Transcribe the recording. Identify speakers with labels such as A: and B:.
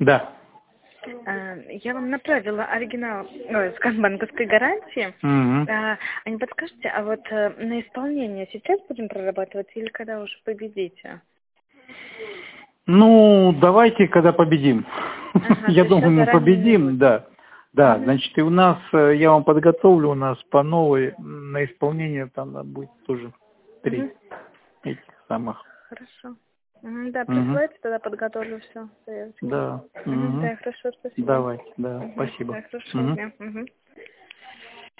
A: Да.
B: Я вам направила оригинал, скажем, банковской гарантии.
A: Угу.
B: А не подскажете, а вот на исполнение сейчас будем прорабатывать или когда уже победите?
A: Ну, давайте, когда победим.
B: Ага,
A: Я
B: то есть
A: думаю,
B: сейчас
A: мы
B: заранее не
A: победим,
B: будет.
A: да. Да,
B: Угу.
A: значит, и у нас, я вам подготовлю, у нас по новой, на исполнение там будет тоже 3
B: Угу.
A: этих самых.
B: Хорошо. Да,
A: Угу.
B: присылайте, тогда подготовлю все.
A: Да.
B: Да,
A: Угу.
B: хорошо, спасибо.
A: Давайте, да, спасибо.
B: Да, хорошего
A: Угу.
B: дня.